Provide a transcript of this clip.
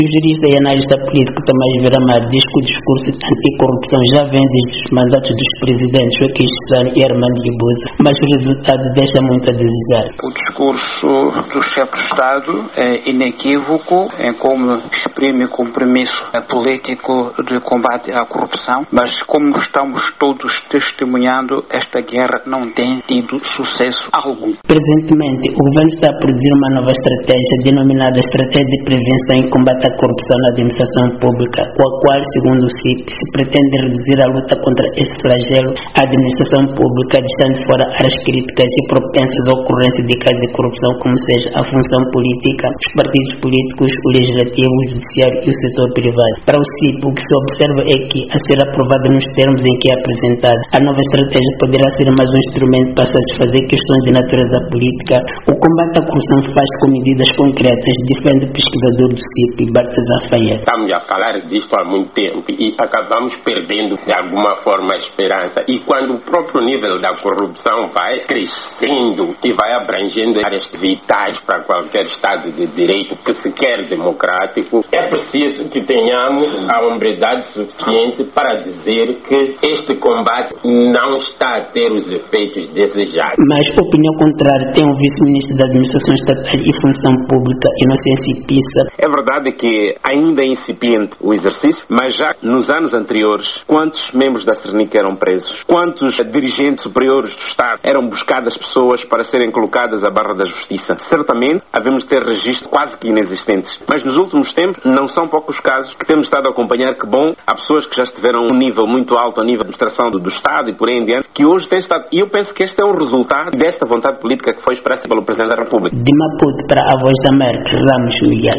O jurista e analista político Tomás Viramar diz que o discurso anticorrupção já vem desde os mandatos dos presidentes Joaquim Chissano e Armando Guebuza, mas o resultado deixa muito a desejar. O discurso do chefe de Estado é inequívoco em como exprime compromisso político de combate à corrupção, mas como estamos todos testemunhando, esta guerra não tem tido sucesso algum. Presentemente, o governo está a produzir uma nova estratégia denominada Estratégia de Prevenção e Combate à Corrupção na Administração Pública, com a qual, segundo o CIP, se pretende reduzir a luta contra esse flagelo à administração pública, deixando fora áreas críticas e propensas à ocorrência de casos de corrupção, como seja a função política, os partidos políticos, o legislativo, o judiciário e o setor privado. Para o CIP, o que se observa é que, a ser aprovada nos termos em que é apresentada, a nova estratégia poderá ser mais um instrumento para satisfazer questões de natureza política. O combate à corrupção faz com medidas concretas, defende o pesquisador do CIP, Baltazar Faia. Estamos a falar disto há muito tempo e acabamos perdendo de alguma forma a esperança. E quando o próprio nível da corrupção vai crescendo e vai abrangendo áreas vitais para qualquer Estado de Direito que se quer democrático, é preciso que tenhamos a hombridade suficiente para dizer que este combate não está a ter os efeitos desejados. Mas opinião contrária tem o vice-ministro da Administração Estatal e Função Pública, Inocêncio Pissa. É verdade que ainda é incipiente o exercício, mas já nos anos anteriores, quantos membros da Cernic eram presos? Quantos dirigentes superiores do Estado eram buscadas pessoas para serem colocadas à barra da justiça? Certamente, havemos de ter registros quase que inexistentes. Mas nos últimos tempos, não são poucos casos que temos estado a acompanhar que, bom, há pessoas que já estiveram a um nível muito alto, a nível de administração do Estado e por aí em diante, que hoje têm estado... E eu penso que este é o resultado desta vontade política que foi expressa pelo Presidente da República. De Maputo para a Voz da América, Ramos Miguel.